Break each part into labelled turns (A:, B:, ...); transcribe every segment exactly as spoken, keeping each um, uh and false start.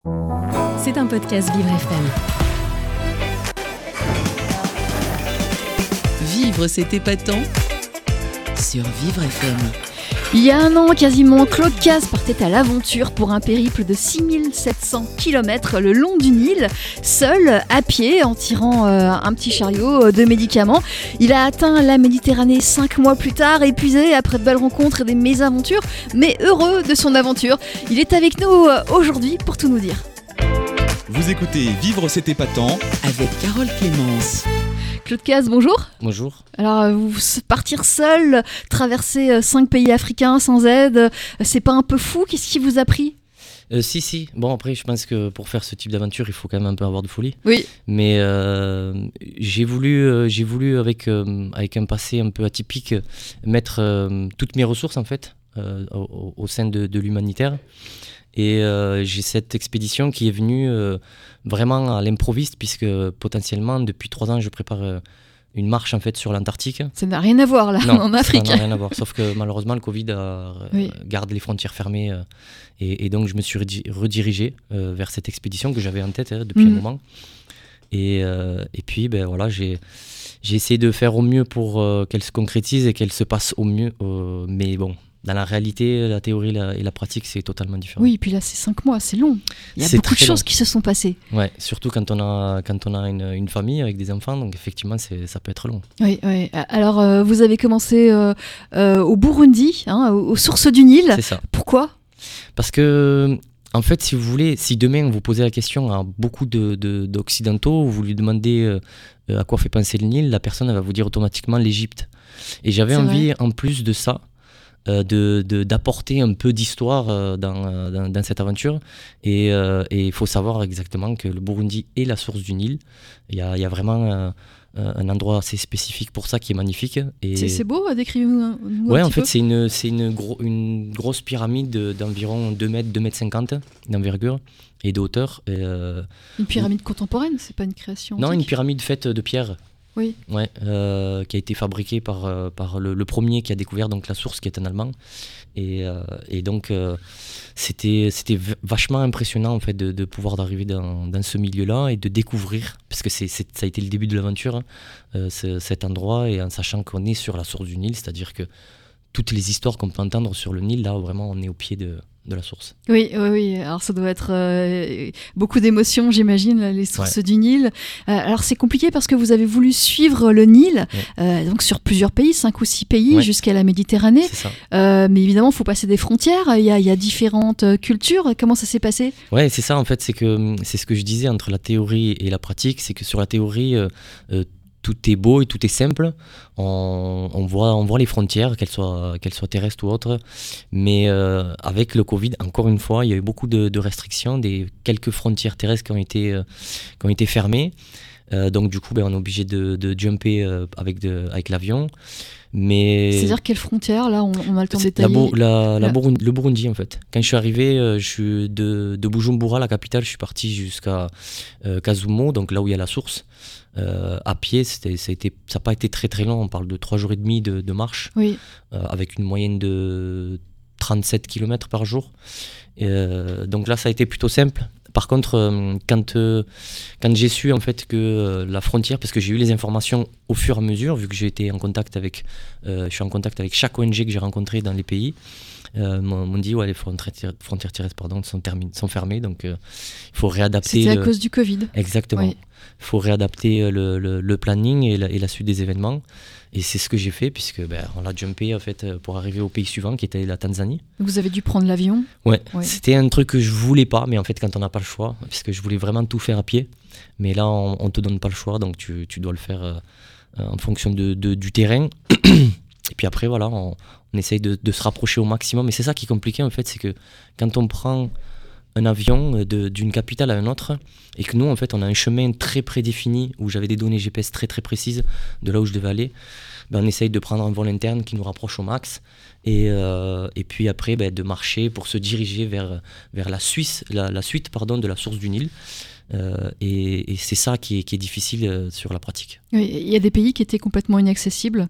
A: C'est un podcast Vivre F M.
B: Vivre, c'est épatant sur Vivre F M.
C: Il y a un an quasiment, Claude Cazes partait à l'aventure pour un périple de six mille sept cents kilomètres le long du Nil, seul, à pied, en tirant euh, un petit chariot de médicaments. Il a atteint la Méditerranée cinq mois plus tard, épuisé après de belles rencontres et des mésaventures, mais heureux de son aventure. Il est avec nous euh, aujourd'hui pour tout nous dire.
D: Vous écoutez Vivre, c'est épatant
B: avec Carole Clémence.
C: Claude Cazes, bonjour.
E: Bonjour.
C: Alors, vous partir seul, traverser cinq pays africains sans aide, c'est pas un peu fou ? Qu'est-ce qui vous a pris ?
E: euh, Si, si. Bon, après, je pense que pour faire ce type d'aventure, il faut quand même un peu avoir de folie.
C: Oui.
E: Mais euh, j'ai voulu, euh, j'ai voulu avec, euh, avec un passé un peu atypique, mettre euh, toutes mes ressources, en fait, euh, au, au sein de, de l'humanitaire. Et euh, j'ai cette expédition qui est venue euh, vraiment à l'improviste, puisque potentiellement, depuis trois ans, je prépare euh, une marche en fait, sur l'Antarctique.
C: Ça n'a rien à voir là,
E: non,
C: en Afrique.
E: Ça n'a rien à voir, sauf que malheureusement, le Covid a, oui. euh, garde les frontières fermées. Euh, et, et donc, je me suis redi- redirigé euh, vers cette expédition que j'avais en tête hein, depuis mmh. un moment. Et, euh, et puis, ben, voilà, j'ai, j'ai essayé de faire au mieux pour euh, qu'elle se concrétise et qu'elle se passe au mieux. Euh, mais bon... Dans la réalité, la théorie la, et la pratique, c'est totalement différent.
C: Oui, et puis là, c'est cinq mois, c'est long. Il y a
E: c'est
C: beaucoup de choses
E: long.
C: qui se sont passées.
E: Ouais, surtout quand on a, quand on a une, une famille avec des enfants, donc effectivement, c'est, ça peut être long.
C: Oui, oui. Alors, euh, vous avez commencé euh, euh, au Burundi, hein, aux, aux sources du Nil.
E: C'est ça.
C: Pourquoi ?
E: Parce que, en fait, si vous voulez, si demain vous posez la question à beaucoup de, de, d'occidentaux, vous lui demandez euh, à quoi fait penser le Nil, la personne elle va vous dire automatiquement l'Égypte. Et j'avais c'est envie, vrai. En plus de ça, Euh, de, de, d'apporter un peu d'histoire euh, dans, dans, dans cette aventure. Et il euh, faut savoir exactement que le Burundi est la source du Nil. Il y a, y a vraiment euh, un endroit assez spécifique pour ça qui est magnifique. Et
C: c'est, c'est beau, décrivez-nous un, un
E: ouais,
C: petit
E: en fait,
C: peu.
E: c'est, une, c'est une, gros, une grosse pyramide d'environ deux mètres, deux mètres cinquante d'envergure et de hauteur. Et, euh,
C: une pyramide où... contemporaine, c'est pas une création
E: Non,
C: antique.
E: une pyramide faite de pierre.
C: Oui.
E: Ouais, euh, qui a été fabriqué par, euh, par le, le premier qui a découvert donc, la source, qui est un Allemand. Et, euh, et donc, euh, c'était, c'était vachement impressionnant en fait, de, de pouvoir arriver dans, dans ce milieu-là et de découvrir, parce que c'est, c'est, ça a été le début de l'aventure, hein, euh, ce, cet endroit, et en sachant qu'on est sur la source du Nil, c'est-à-dire que toutes les histoires qu'on peut entendre sur le Nil, là, vraiment, on est au pied de... de la source.
C: Oui, oui, oui. Alors ça doit être euh, beaucoup d'émotions, j'imagine, les sources ouais. du Nil. Euh, alors c'est compliqué parce que vous avez voulu suivre le Nil, ouais. euh, donc sur plusieurs pays, cinq ou six pays, ouais. jusqu'à la Méditerranée.
E: C'est ça.
C: Euh, mais évidemment, il faut passer des frontières. Il y a, il y a différentes cultures. Comment ça s'est passé ?
E: Ouais, c'est ça en fait. C'est que c'est ce que je disais entre la théorie et la pratique, c'est que sur la théorie. Euh, euh, tout est beau et tout est simple, on, on, voit, on voit les frontières, qu'elles soient, qu'elles soient terrestres ou autres, mais euh, avec le Covid, encore une fois, il y a eu beaucoup de, de restrictions, des quelques frontières terrestres qui ont été, euh, qui ont été fermées, euh, donc du coup ben, on est obligé de, de jumper euh, avec, de, avec l'avion. Mais
C: c'est-à-dire quelles frontières là on, on a le temps de détailler
E: la, la, la Burundi, le Burundi en fait. Quand je suis arrivé, euh, je suis de, de Bujumbura, la capitale, je suis parti jusqu'à euh, Kasumo, donc là où il y a la source. Euh, à pied, c'était, ça n'a pas été très très long, on parle de trois jours et demi de, de marche,
C: oui.
E: euh, avec une moyenne de trente-sept kilomètres par jour. Et, euh, donc là, ça a été plutôt simple. Par contre, euh, quand, euh, quand j'ai su en fait que euh, la frontière, parce que j'ai eu les informations au fur et à mesure, vu que j'ai été en contact avec, euh, je suis en contact avec chaque O N G que j'ai rencontré dans les pays, euh, m'ont, m'ont dit ouais les frontières, frontières terrestres pardon sont, termin- sont fermées, donc il euh, faut réadapter.
C: C'était à
E: le...
C: cause du Covid.
E: Exactement. Il oui. faut réadapter le, le, le planning et la, et la suite des événements. Et c'est ce que j'ai fait, puisque ben, on l'a jumpé en fait, pour arriver au pays suivant, qui était la Tanzanie.
C: Vous avez dû prendre l'avion ?
E: Ouais, ouais. C'était un truc que je voulais pas, mais en fait, quand on n'a pas le choix, puisque je voulais vraiment tout faire à pied, mais là, on ne te donne pas le choix, donc tu, tu dois le faire euh, en fonction de, de, du terrain. Et puis après, voilà, on, on essaye de, de se rapprocher au maximum. Et c'est ça qui est compliqué, en fait, c'est que quand on prend un avion de, d'une capitale à une autre, et que nous, en fait, on a un chemin très prédéfini, où j'avais des données G P S très très précises de là où je devais aller, ben, on essaye de prendre un vol interne qui nous rapproche au max, et, euh, et puis après, ben, de marcher pour se diriger vers, vers la, Suisse, la, la suite pardon, de la source du Nil. Euh, et, et c'est ça qui est, qui est difficile euh, sur la pratique.
C: Il y a des pays qui étaient complètement inaccessibles.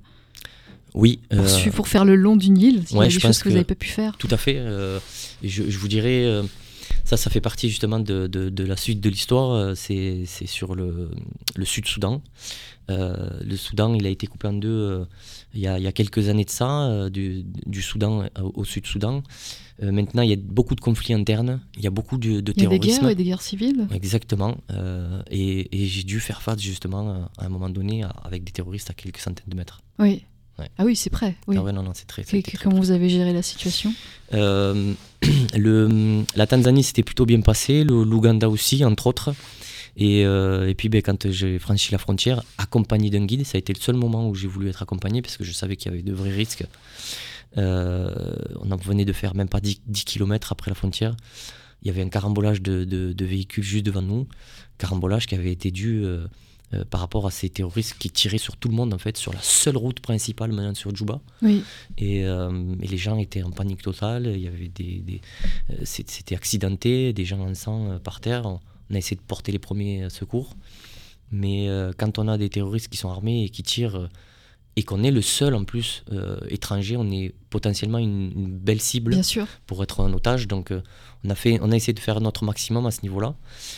E: Oui.
C: Pour,
E: euh,
C: pour faire le long du Nil, il
E: ouais,
C: y a des choses que, que vous n'avez pas pu faire.
E: Tout à fait. Euh, je, je vous dirais, euh, Ça, ça fait partie justement de, de, de la suite de l'histoire. C'est, c'est sur le, le Sud-Soudan. Euh, le Soudan, il a été coupé en deux euh, il, y a, il y a quelques années de ça, euh, du, du Soudan au Sud-Soudan. Euh, maintenant, il y a beaucoup de conflits internes, il y a beaucoup de, de terrorisme.
C: Il y a des guerres et des guerres civiles.
E: Exactement. Euh, et, et j'ai dû faire face justement à un moment donné à, avec des terroristes à quelques centaines de mètres.
C: Oui.
E: Ouais.
C: Ah oui, c'est prêt. Oui.
E: Ah ouais, non, non, c'est très,
C: Et,
E: très,
C: comment
E: très
C: vous avez géré la situation?
E: euh, le, La Tanzanie s'était plutôt bien passé, le, l'Ouganda aussi, entre autres. Et, euh, et puis ben, quand j'ai franchi la frontière, accompagné d'un guide, ça a été le seul moment où j'ai voulu être accompagné parce que je savais qu'il y avait de vrais risques. Euh, on en venait de faire même pas dix kilomètres après la frontière. Il y avait un carambolage de, de, de véhicules juste devant nous, carambolage qui avait été dû euh, euh, par rapport à ces terroristes qui tiraient sur tout le monde en fait, sur la seule route principale maintenant sur Djouba.
C: Oui.
E: Et, euh, et les gens étaient en panique totale. Il y avait des, des euh, c'était accidenté, des gens en sang euh, par terre. On, on a essayé de porter les premiers secours, mais euh, quand on a des terroristes qui sont armés et qui tirent euh, et qu'on est le seul en plus euh, étranger, on est potentiellement une, une belle cible
C: Bien sûr.
E: pour être un otage. Donc euh, on a fait, on a essayé de faire notre maximum à ce niveau-là.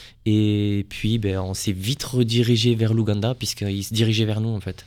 E: Et puis ben, on s'est vite redirigé vers l'Ouganda puisqu'ils se dirigeaient vers nous en fait.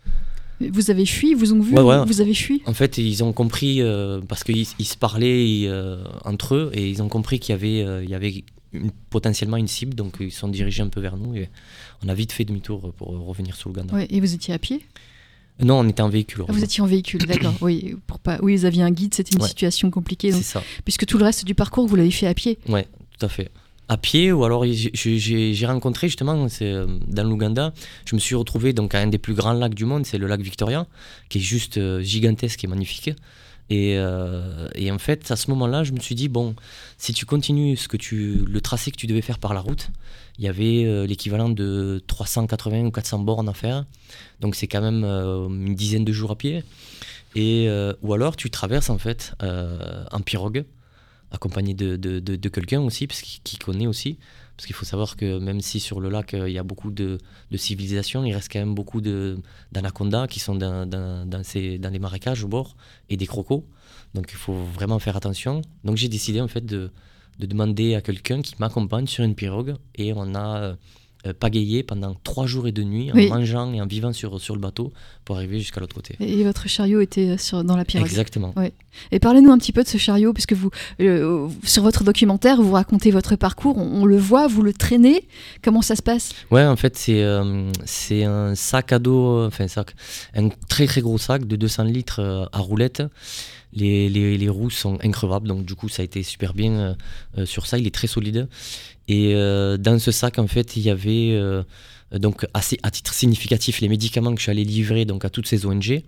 C: Vous avez fui, ils vous ont vu,
E: ouais, ouais.
C: Vous avez fui.
E: En fait, ils ont compris euh, parce qu'ils ils se parlaient euh, entre eux et ils ont compris qu'il y avait, euh, il y avait une, potentiellement une cible, donc ils se sont dirigés un peu vers nous et on a vite fait demi-tour pour revenir sur l'Ouganda.
C: Ouais, et vous étiez à pied?
E: Non, on était en véhicule.
C: Ah, vous étiez en véhicule, d'accord. Oui, pour pas... oui, vous aviez un guide, c'était une
E: ouais.
C: situation compliquée. Donc...
E: C'est ça.
C: Puisque tout le reste du parcours, vous l'avez fait à pied.
E: Oui, tout à fait. À pied, ou alors j'ai, j'ai, j'ai rencontré justement, c'est, dans l'Ouganda, je me suis retrouvé donc, à un des plus grands lacs du monde, c'est le lac Victoria, qui est juste euh, gigantesque et magnifique. Et, euh, et en fait, à ce moment-là, je me suis dit, bon, si tu continues ce que tu, le tracé que tu devais faire par la route, il y avait euh, l'équivalent de trois cent quatre-vingts ou quatre cents bornes à faire. Donc c'est quand même euh, une dizaine de jours à pied. Et, euh, ou alors tu traverses en fait euh, en pirogue, accompagné de, de, de, de quelqu'un aussi, parce qu'il, qui connaît aussi. Parce qu'il faut savoir que même si sur le lac, il y a beaucoup de, de civilisations, il reste quand même beaucoup de, d'anacondas qui sont dans, dans, dans, ces, dans les marécages au bord, et des crocos. Donc il faut vraiment faire attention. Donc j'ai décidé en fait de, de demander à quelqu'un qui m'accompagne sur une pirogue, et on a euh, pagayé pendant trois jours et deux nuits en oui. mangeant et en vivant sur, sur le bateau pour arriver jusqu'à l'autre côté.
C: Et votre chariot était sur, dans la pirogue.
E: Exactement.
C: Ouais. Et parlez-nous un petit peu de ce chariot, puisque vous, euh, sur votre documentaire, vous racontez votre parcours, on, on le voit, vous le traînez. Comment ça se passe ?
E: Ouais, en fait, c'est, euh, c'est un sac à dos, enfin, sac, un très très gros sac de deux cents litres euh, à roulettes. Les, les, les roues sont increvables, donc du coup, ça a été super bien euh, sur ça. Il est très solide. Et euh, dans ce sac, en fait, il y avait euh, donc assez, à titre significatif les médicaments que je suis allé livrer donc, à toutes ces O N G.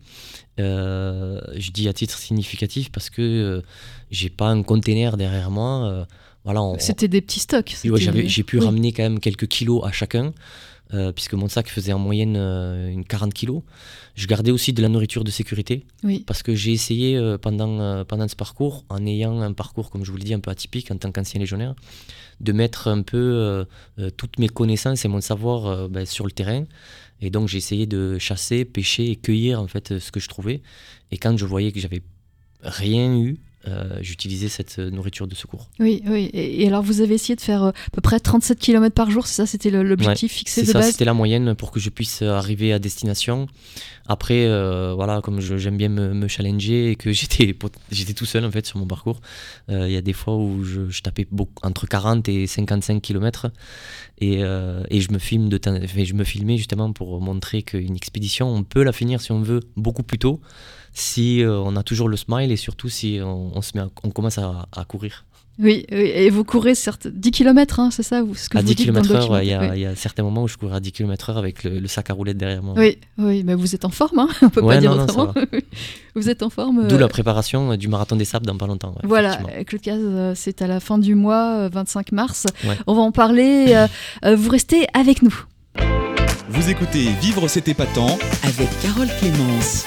E: Euh, je dis à titre significatif parce que euh, j'ai pas un container derrière moi. Euh, voilà, on,
C: c'était des petits stocks.
E: Ouais, j'avais, j'ai pu
C: oui.
E: ramener quand même quelques kilos à chacun. Euh, puisque mon sac faisait en moyenne euh, une quarante kilos. Je gardais aussi de la nourriture de sécurité,
C: oui. parce
E: que j'ai essayé euh, pendant, euh, pendant ce parcours, en ayant un parcours, comme je vous l'ai dit, un peu atypique en tant qu'ancien légionnaire, de mettre un peu euh, euh, toutes mes connaissances et mon savoir euh, ben, sur le terrain. Et donc j'ai essayé de chasser, pêcher et cueillir en fait, ce que je trouvais. Et quand je voyais que j'avais rien eu, Euh, j'utilisais cette nourriture de secours.
C: Oui, oui. Et, et alors, vous avez essayé de faire euh, à peu près trente-sept kilomètres par jour, c'est ça, c'était le, l'objectif
E: ouais,
C: fixé
E: c'est
C: de
E: ça,
C: base.
E: C'était la moyenne pour que je puisse arriver à destination. Après, euh, voilà, comme je, j'aime bien me, me challenger et que j'étais, j'étais tout seul en fait sur mon parcours, il euh, y a des fois où je, je tapais beaucoup, entre quarante et cinquante-cinq kilomètres et, euh, et je me filme de temps, enfin, je me filmais justement pour montrer qu'une expédition, on peut la finir si on veut beaucoup plus tôt. Si euh, on a toujours le smile et surtout si on, on, se met à, on commence à, à courir.
C: Oui, oui, et vous courez certes dix kilomètres, hein, c'est ça ce que
E: à
C: vous
E: dix
C: dites dans le
E: kilomètres heure,
C: documentaire.
E: il
C: Oui.
E: y, y a certains moments où je courais à dix kilomètres heure avec le, le sac à roulettes derrière moi.
C: Oui, oui, mais vous êtes en forme, hein, on ne peut
E: ouais,
C: pas dire
E: non,
C: autrement.
E: Non,
C: vous êtes en forme.
E: D'où
C: euh...
E: la préparation du marathon des sables dans pas longtemps. Ouais,
C: voilà, Claude Cazes, c'est à la fin du mois, vingt-cinq mars.
E: Ouais.
C: On va en parler. euh, vous restez avec nous.
D: Vous écoutez Vivre c'est épatant
B: avec Carole Clémence.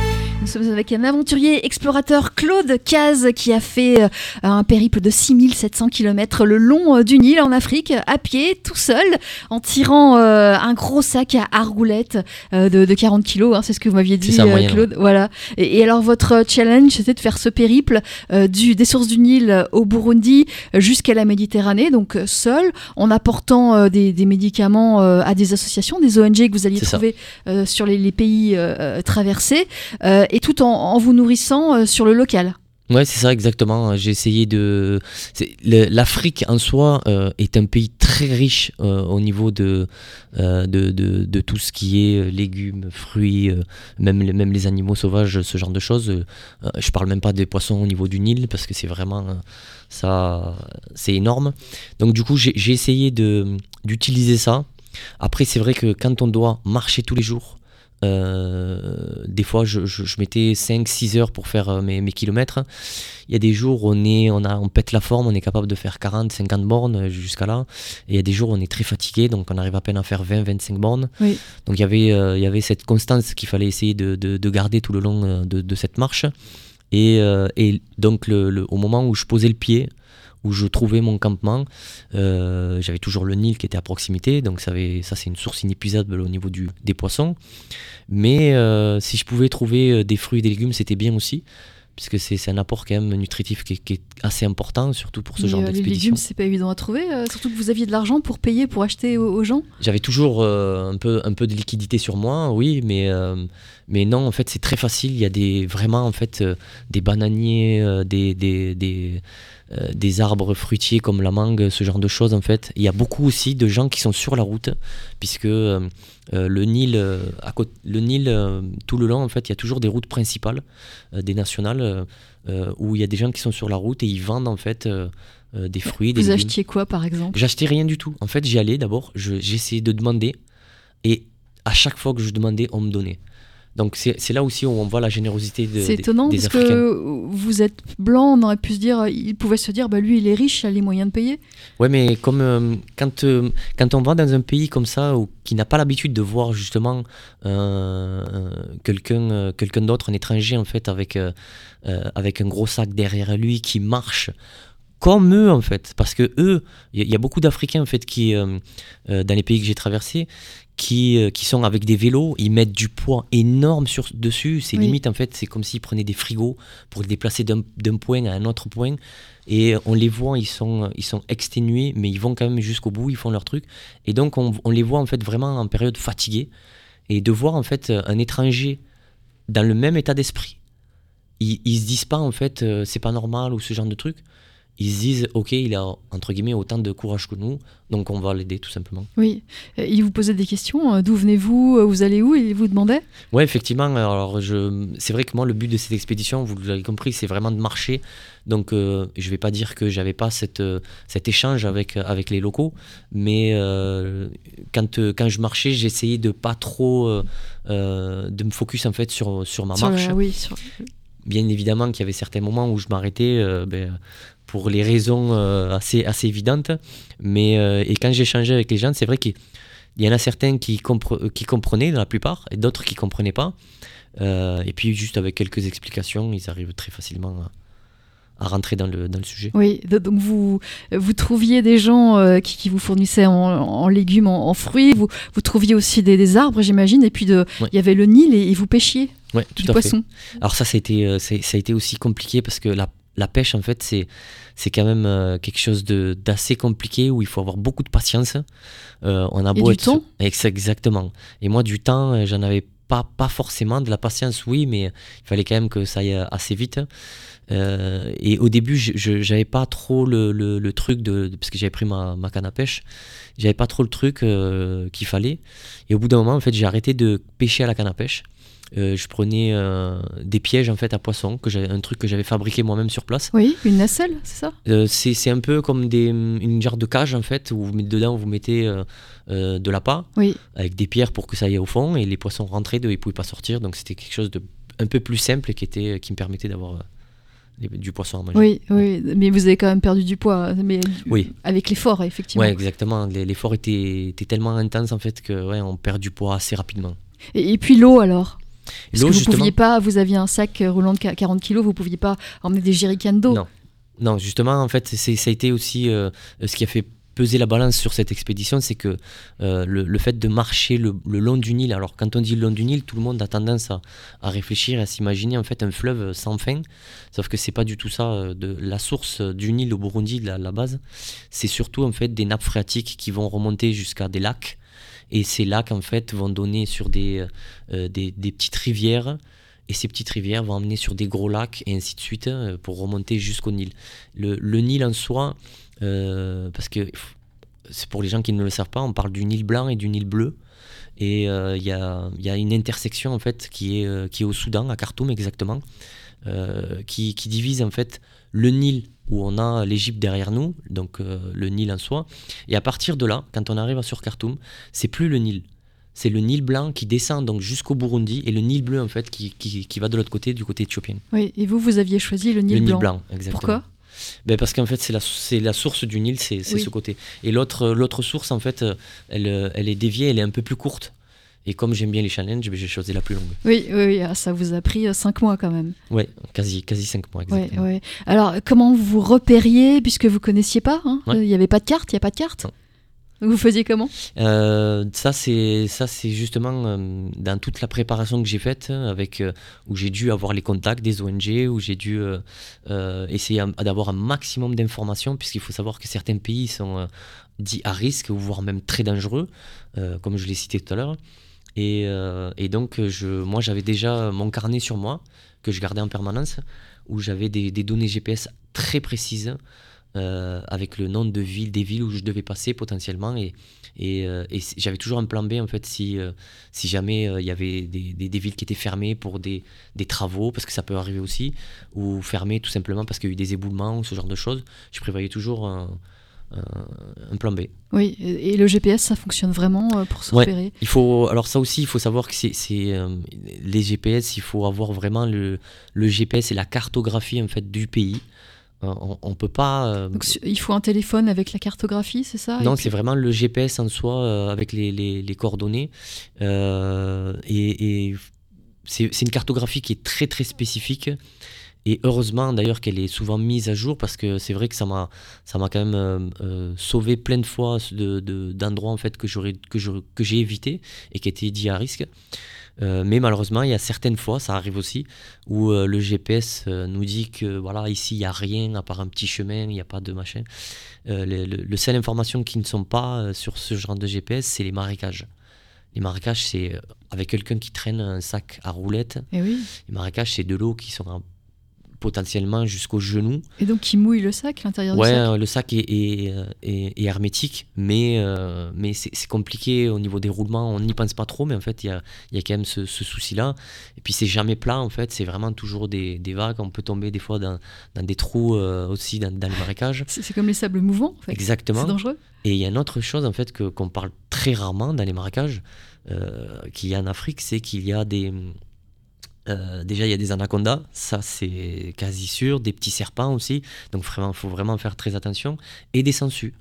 C: Nous sommes avec un aventurier explorateur, Claude Cazes, qui a fait euh, un périple de six mille sept cents kilomètres le long euh, du Nil en Afrique, à pied, tout seul, en tirant euh, un gros sac à, à roulettes euh, de, de quarante kilos, hein, c'est ce que vous m'aviez dit,
E: ça,
C: euh,
E: moyen,
C: Claude. Voilà. Et, et alors, votre challenge, c'était de faire ce périple euh, du, des sources du Nil au Burundi jusqu'à la Méditerranée, donc euh, seul, en apportant euh, des, des médicaments euh, à des associations, des O N G que vous alliez
E: C'est
C: trouver euh, sur les, les pays euh, traversés. Euh, et tout en, en vous nourrissant euh, sur le local.
E: Ouais, c'est ça exactement. J'ai essayé de. C'est... Le... L'Afrique en soi euh, est un pays très riche euh, au niveau de, euh, de, de, de tout ce qui est légumes, fruits, euh, même, les, même les animaux sauvages, ce genre de choses. Euh, je parle même pas des poissons au niveau du Nil parce que c'est vraiment euh, ça, c'est énorme. Donc du coup, j'ai, j'ai essayé de d'utiliser ça. Après, c'est vrai que quand on doit marcher tous les jours. Euh, des fois je, je, je mettais cinq six heures pour faire euh, mes, mes kilomètres. Il y a des jours où on, est, on, a, on pète la forme, on est capable de faire quarante cinquante bornes jusqu'à là, et il y a des jours où on est très fatigué, donc on arrive à peine à faire vingt vingt-cinq bornes.
C: Oui.
E: Donc il y avait, euh, il y avait cette constance qu'il fallait essayer de, de, de garder tout le long de, de cette marche, et, euh, et donc le, le, au moment où je posais le pied, où je trouvais mon campement, euh, j'avais toujours le Nil qui était à proximité, donc ça, avait, ça c'est une source inépuisable au niveau du, des poissons. Mais euh, si je pouvais trouver des fruits et des légumes, c'était bien aussi, puisque c'est, c'est un apport quand même nutritif qui, qui est assez important, surtout pour ce
C: Mais
E: genre
C: euh,
E: d'expédition.
C: Les légumes, c'est pas évident à trouver, euh, surtout que vous aviez de l'argent pour payer, pour acheter aux, aux gens.
E: J'avais toujours euh, un, peu, un peu de liquidité sur moi, oui, mais, euh, mais non, en fait, c'est très facile. Il y a des, vraiment en fait, euh, des bananiers, euh, des... des, des Euh, des arbres fruitiers comme la mangue, ce genre de choses en fait. Il y a beaucoup aussi de gens qui sont sur la route, puisque euh, euh, le Nil, euh, à côté, le Nil euh, tout le long en fait, il y a toujours des routes principales, euh, des nationales, euh, euh, où il y a des gens qui sont sur la route et ils vendent en fait euh, euh, des fruits, des
C: Vous
E: légumes.
C: achetiez quoi par exemple?
E: J'achetais rien du tout. En fait, j'y allais d'abord, je, j'essayais de demander, et à chaque fois que je demandais, on me donnait. Donc c'est, c'est là aussi où on voit la générosité de,
C: C'est
E: des,
C: étonnant
E: des
C: parce
E: Africains.
C: que vous êtes blanc, on aurait pu se dire, il pouvait se dire, bah lui il est riche, il a les moyens de payer.
E: Ouais, mais comme euh, quand, euh, quand on va dans un pays comme ça, où, qui n'a pas l'habitude de voir justement euh, quelqu'un, euh, quelqu'un d'autre, un étranger en fait, avec, euh, euh, avec un gros sac derrière lui qui marche comme eux en fait, parce que eux, il y, y a beaucoup d'Africains en fait qui, euh, euh, dans les pays que j'ai traversés, qui, euh, qui sont avec des vélos, ils mettent du poids énorme sur, dessus, c'est
C: Oui.
E: limite en fait, c'est comme s'ils prenaient des frigos pour les déplacer d'un, d'un point à un autre point, et on les voit, ils sont, ils sont exténués, mais ils vont quand même jusqu'au bout, ils font leur truc, et donc on, on les voit en fait vraiment en période fatiguée, et de voir en fait un étranger dans le même état d'esprit, ils, ils se disent pas en fait euh, c'est pas normal ou ce genre de truc. Ils se disent, ok, il a entre guillemets autant de courage que nous, donc on va l'aider tout simplement.
C: Oui, Euh, il vous posait des questions, euh, d'où venez-vous, euh, vous allez où, il vous demandait?
E: Ouais, effectivement, alors je, c'est vrai que moi le but de cette expédition, vous l'avez compris, c'est vraiment de marcher, donc euh, je vais pas dire que j'avais pas cette, euh, cet échange avec, avec les locaux, mais euh, quand, euh, quand je marchais, j'essayais de pas trop, euh, euh, de me focus en fait sur, sur ma
C: Sur
E: marche.
C: la- oui, sur-
E: Bien évidemment qu'il y avait certains moments où je m'arrêtais euh, ben, pour les raisons euh, assez, assez évidentes. Mais, euh, et quand j'échangeais avec les gens, c'est vrai qu'il y en a certains qui, compre- qui comprenaient, la plupart, et d'autres qui ne comprenaient pas. Euh, et puis juste avec quelques explications, ils arrivent très facilement à, à rentrer dans le, dans le sujet.
C: Oui, de- donc vous, vous trouviez des gens euh, qui, qui vous fournissaient en, en légumes, en, en fruits, vous, vous trouviez aussi des, des arbres, j'imagine, et puis de,
E: Ouais.
C: il y avait le Nil et, et vous pêchiez
E: Ouais, tout
C: du
E: à
C: poisson.
E: fait. Alors ça, ça a été, euh, c'est- ça a été aussi compliqué parce que la, la pêche, en fait, c'est, c'est quand même euh, quelque chose de, d'assez compliqué où il faut avoir beaucoup de patience. Euh, on a
C: Et
E: beau
C: du
E: être-
C: temps.
E: Ex- Exactement. Et moi, du temps, euh, j'en avais pas, pas forcément. De la patience, oui, mais il fallait quand même que ça aille assez vite. Euh, et au début, je, je, j'avais pas trop le, le, le truc de, de- parce que j'avais pris ma, ma canne à pêche, j'avais pas trop le truc euh, qu'il fallait. Et au bout d'un moment, en fait, j'ai arrêté de pêcher à la canne à pêche. Euh, je prenais euh, des pièges en fait à poissons, que j'avais, un truc que j'avais fabriqué moi-même sur place.
C: Oui, une nacelle, c'est ça?
E: Euh, c'est, c'est un peu comme des, une genre de cage en fait, où vous mettez dedans, vous mettez euh, euh, de l'appât
C: Oui.
E: avec des pierres pour que ça aille au fond, et les poissons rentraient, de, ils pouvaient pas sortir, donc c'était quelque chose de un peu plus simple et qui était, qui me permettait d'avoir euh, des- du poisson à manger.
C: Oui, oui, mais vous avez quand même perdu du poids, mais du-
E: Oui.
C: avec l'effort, effectivement.
E: Ouais, exactement. Les- L'effort était, était tellement intense en fait que ouais, on perd du poids assez rapidement.
C: Et, et puis l'eau alors? Parce
E: L'eau,
C: que vous
E: justement-
C: pouviez pas, vous aviez un sac roulant de qua- quarante kilos, vous pouviez pas emmener des jerrycans d'eau.
E: Non. Non, justement, en fait, c'est, ça a été aussi euh, ce qui a fait peser la balance sur cette expédition, c'est que euh, le, le fait de marcher le, le long du Nil, alors quand on dit le long du Nil, tout le monde a tendance à, à réfléchir, à s'imaginer en fait un fleuve sans fin, sauf que c'est pas du tout ça. euh, De, la source du Nil au Burundi, la, la base, c'est surtout en fait des nappes phréatiques qui vont remonter jusqu'à des lacs, et ces lacs en fait vont donner sur des, euh, des, des petites rivières, et ces petites rivières vont amener sur des gros lacs, et ainsi de suite, euh, pour remonter jusqu'au Nil. Le, le Nil en soi, euh, parce que c'est pour les gens qui ne le savent pas, on parle du Nil blanc et du Nil bleu, et il euh, y, a, y a une intersection en fait qui est, euh, qui est au Soudan, à Khartoum exactement, euh, qui, qui divise en fait le Nil où on a l'Égypte derrière nous, donc euh, le Nil en soi, et à partir de là, quand on arrive sur Khartoum, c'est plus le Nil. C'est le Nil blanc qui descend donc jusqu'au Burundi, et le Nil bleu en fait qui, qui, qui va de l'autre côté, du côté éthiopien.
C: Oui, et vous, vous aviez choisi le Nil
E: le
C: blanc.
E: Nil blanc, exactement.
C: Pourquoi ?
E: Ben parce qu'en fait c'est la, c'est la source du Nil, c'est, c'est
C: Oui.
E: ce côté. Et l'autre, l'autre source en fait, elle, elle est déviée, elle est un peu plus courte. Et comme j'aime bien les challenges, ben j'ai choisi la plus longue.
C: Oui, oui, oui, ah, ça vous a pris cinq mois quand même.
E: Ouais, quasi, quasi cinq mois
C: Ouais,
E: exactement.
C: ouais. Alors, comment vous repériez, puisque vous connaissiez pas, hein,
E: Ouais.
C: il n'y avait pas de carte, il n'y a pas de carte.
E: Non.
C: Vous faisiez comment ?
E: Euh, ça c'est ça c'est justement euh, dans toute la préparation que j'ai faite avec euh, où j'ai dû avoir les contacts des O N G, où j'ai dû euh, euh, essayer un- d'avoir un maximum d'informations, puisqu'il faut savoir que certains pays sont euh, dits à risque, voire même très dangereux, euh, comme je l'ai cité tout à l'heure. Et, euh, et donc je, moi j'avais déjà mon carnet sur moi que je gardais en permanence, où j'avais des, des données G P S très précises. Euh, avec le nom de ville, des villes où je devais passer potentiellement, et, et, euh, et c- j'avais toujours un plan B en fait si, euh, si jamais euh, il y avait des, des, des villes qui étaient fermées pour des, des travaux, parce que ça peut arriver aussi, ou fermées tout simplement parce qu'il y a eu des éboulements ou ce genre de choses. Je prévoyais toujours un, un, un plan B.
C: Oui, et et le G P S, ça fonctionne vraiment euh, pour se
E: Ouais.
C: repérer.
E: Il faut, alors ça aussi, il faut savoir que c'est, c'est, euh, les G P S, il faut avoir vraiment le, le G P S et la cartographie en fait du pays. Euh, On, on peut pas. euh,
C: Donc, su- il faut un téléphone avec la cartographie, c'est ça ?
E: Non,
C: Et puis-
E: c'est vraiment le G P S en soi euh, avec les, les, les coordonnées. Euh, et et c'est, c'est une cartographie qui est très très spécifique. Et heureusement d'ailleurs qu'elle est souvent mise à jour, parce que c'est vrai que ça m'a, ça m'a quand même euh, euh, sauvé plein de fois de, de, d'endroits en fait, que, j'aurais, que, je, que j'ai évité et qui étaient dits à risque. Euh, mais malheureusement, il y a certaines fois, ça arrive aussi, où euh, le G P S euh, nous dit que voilà, ici il n'y a rien à part un petit chemin, il n'y a pas de machin. Euh, le, le, le seule information qui ne sont pas euh, sur ce genre de G P S, c'est les marécages. Les marécages, c'est euh, avec quelqu'un qui traîne un sac à roulettes.
C: Eh oui.
E: Les marécages, c'est de l'eau qui sont en- potentiellement jusqu'aux genoux.
C: Et donc, qui mouille le sac, l'intérieur
E: Ouais,
C: du sac ?
E: euh, le sac est, est, euh, est- est hermétique, mais, euh, mais c'est, c'est compliqué au niveau des roulements. On n'y pense pas trop, mais en fait, il y a, il y a quand même ce, ce souci-là. Et puis, c'est jamais plat, en fait. C'est vraiment toujours des, des vagues. On peut tomber des fois dans, dans des trous euh, aussi, dans, dans les marécages.
C: C'est c'est comme les sables mouvants, en fait.
E: Exactement.
C: C'est dangereux.
E: Et il y a une autre chose, en fait, que, qu'on parle très rarement dans les marécages, euh, qu'il y a en Afrique, c'est qu'il y a des... Euh, déjà, il y a des anacondas, ça c'est quasi sûr, des petits serpents aussi, donc vraiment, il faut vraiment faire très attention, et des sangsues.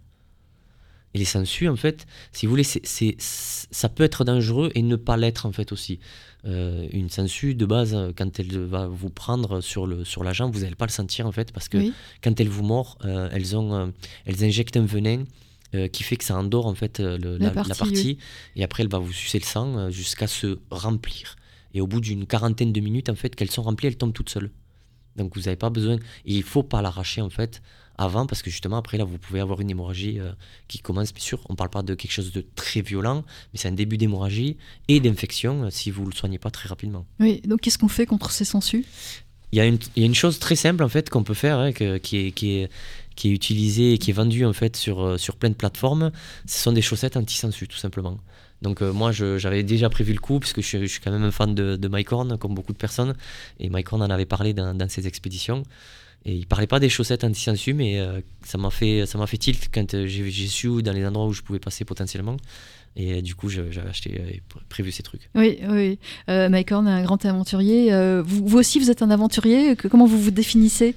E: Et les sangsues, en fait, si vous voulez, c'est, c'est, ça peut être dangereux et ne pas l'être, en fait, aussi. Euh, une sangsue, de base, quand elle va vous prendre sur, le, sur la jambe, vous n'allez pas le sentir, en fait, parce que
C: Oui.
E: quand elle vous mord, euh, elles, ont, euh, elles injectent un venin euh, qui fait que ça endort, en fait, euh, le-
C: La
E: la,
C: partie,
E: la partie, et après, elle va vous sucer le sang euh, jusqu'à se remplir. Et au bout d'une quarantaine de minutes, en fait, qu'elles sont remplies, elles tombent toutes seules. Donc vous n'avez pas besoin. Et il ne faut pas l'arracher, en fait, avant, parce que justement, après, là, vous pouvez avoir une hémorragie euh, qui commence, bien sûr. On ne parle pas de quelque chose de très violent, mais c'est un début d'hémorragie et d'infection euh, si vous ne le soignez pas très rapidement.
C: Oui, donc qu'est-ce qu'on fait contre ces sangsues ?
E: Il y a une, il y a une chose très simple, en fait, qu'on peut faire, hein, que- qui, est, qui, est, qui est utilisée et qui est vendue, en fait, sur, euh, sur plein de plateformes. Ce sont des chaussettes anti-sangsues, tout simplement. Donc euh, moi, je- j'avais déjà prévu le coup, parce que je, suis- je suis quand même un fan de, de Mike Horn, comme beaucoup de personnes. Et Mike Horn en avait parlé dans, dans ses expéditions. Et il parlait pas des chaussettes anti-sangsues, mais euh, ça m'a fait, ça m'a fait tilt quand euh, j'ai, j'ai su dans les endroits où je pouvais passer potentiellement. Et euh, du coup, je- j'avais acheté et pr- prévu ces trucs.
C: Oui, oui. Euh, Mike Horn est un grand aventurier. Euh, vous, vous aussi, vous êtes un aventurier. Que- Comment vous vous définissez ?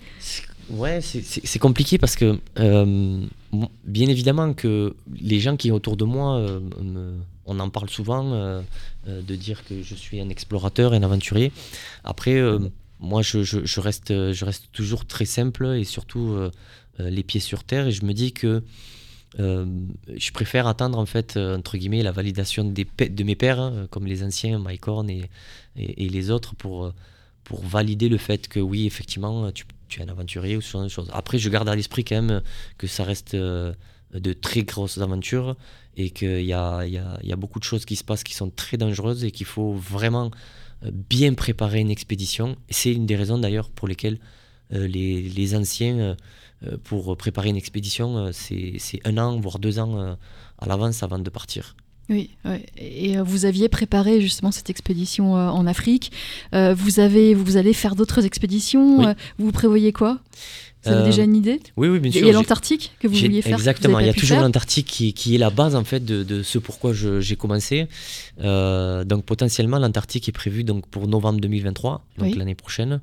E: Ouais, c'est, c'est, c'est compliqué parce que, euh, bien évidemment, que les gens qui sont autour de moi, euh, me, on en parle souvent, euh, euh, de dire que je suis un explorateur, un aventurier. Après, euh, moi, je, je, je, reste, je reste toujours très simple et surtout euh, euh, les pieds sur terre. Et je me dis que euh, je préfère attendre, en fait, euh, entre guillemets, la validation des, de mes pairs, hein, comme les anciens, Mike Horn et, et, et les autres, pour, pour valider le fait que oui, effectivement, tu, tu es un aventurier ou ce genre de choses. Après, je garde à l'esprit quand même que ça reste euh, de très grosses aventures et qu'il y a, y a, y a beaucoup de choses qui se passent qui sont très dangereuses et qu'il faut vraiment bien préparer une expédition. Et c'est une des raisons d'ailleurs pour lesquelles euh, les, les anciens, euh, pour préparer une expédition, euh, c'est, c'est un an, voire deux ans euh, à l'avance avant de partir.
C: Oui, ouais. Et euh, vous aviez préparé justement cette expédition euh, en Afrique. Euh, vous, avez, vous allez faire d'autres expéditions.
E: Oui.
C: Euh, vous prévoyez quoi ? Vous avez euh, déjà une idée ?
E: Oui, oui, bien sûr.
C: Il y a l'Antarctique que vous
E: j'ai,
C: vouliez faire.
E: Exactement, il y a toujours
C: faire.
E: l'Antarctique qui, qui est la base en fait de, de ce pourquoi je, j'ai commencé. Euh, donc potentiellement l'Antarctique est prévu donc pour novembre deux mille vingt-trois, donc oui. l'année prochaine.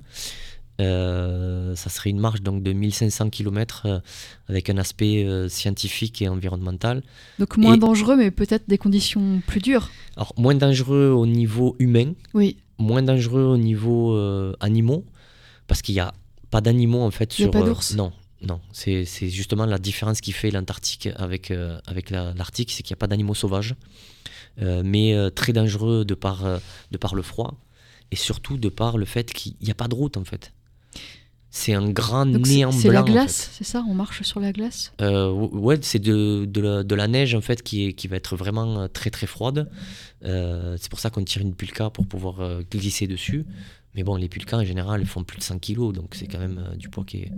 E: Euh, ça serait une marche donc de mille cinq cents kilomètres euh, avec un aspect euh, scientifique et environnemental.
C: Donc moins
E: et,
C: dangereux, mais peut-être des conditions plus dures.
E: Alors moins dangereux au niveau humain,
C: oui.
E: moins dangereux au niveau euh, animaux, parce qu'il y a pas d'animaux en fait.
C: Il n'y a
E: sur,
C: pas d'ours.
E: Euh, non, non. C'est, c'est justement la différence qui fait l'Antarctique avec, euh, avec la, l'Arctique, c'est qu'il n'y a pas d'animaux sauvages, euh, mais euh, très dangereux de par, euh, de par le froid et surtout de par le fait qu'il n'y a pas de route en fait. C'est un grand
C: Donc
E: néant
C: c'est, c'est
E: blanc.
C: C'est la glace,
E: en fait.
C: C'est ça ? On marche sur la glace ?
E: euh, Ouais, c'est de, de, la, de la neige en fait qui, est, qui va être vraiment très très froide. Euh, c'est pour ça qu'on tire une pulka pour pouvoir euh, glisser dessus. Mais bon, les pulkas en général elles font plus de cent kilos, donc c'est quand même euh, du poids qui est,